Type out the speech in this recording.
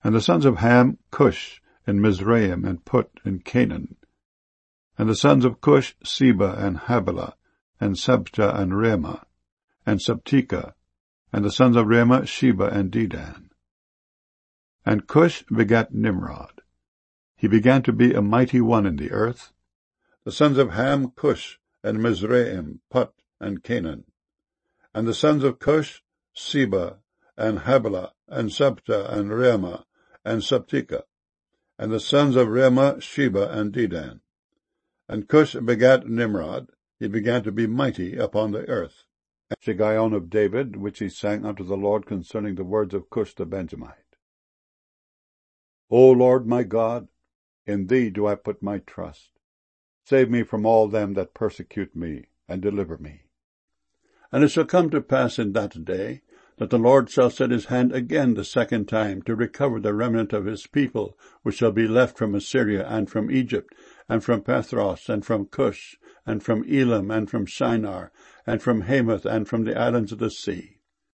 And the sons of Ham, Cush, and Mizraim, and Put, and Canaan. And the sons of Cush, Seba, and Havilah, and Sabta, and Ramah, and Sabteka. And the sons of Ramah, Sheba, and Dedan. And Cush begat Nimrod. He began to be a mighty one in the earth. The sons of Ham, Cush, and Mizraim, Put, and Canaan. And the sons of Cush, Seba, and Havilah, and Sabta, and Ramah, and Sabteka. And the sons of Ramah, Sheba, and Dedan. And Cush begat Nimrod. He began to be mighty upon the earth. And Shiggaion of David, which he sang unto the Lord concerning the words of Cush the Benjamite. O Lord my God, in thee do I put my trust. Save me from all them that persecute me, and deliver me. And it shall come to pass in that day, that the Lord shall set his hand again the second time to recover the remnant of his people, which shall be left from Assyria, and from Egypt, and from Pathros, and from Cush, and from Elam, and from Shinar, and from Hamath, and from the islands of the sea.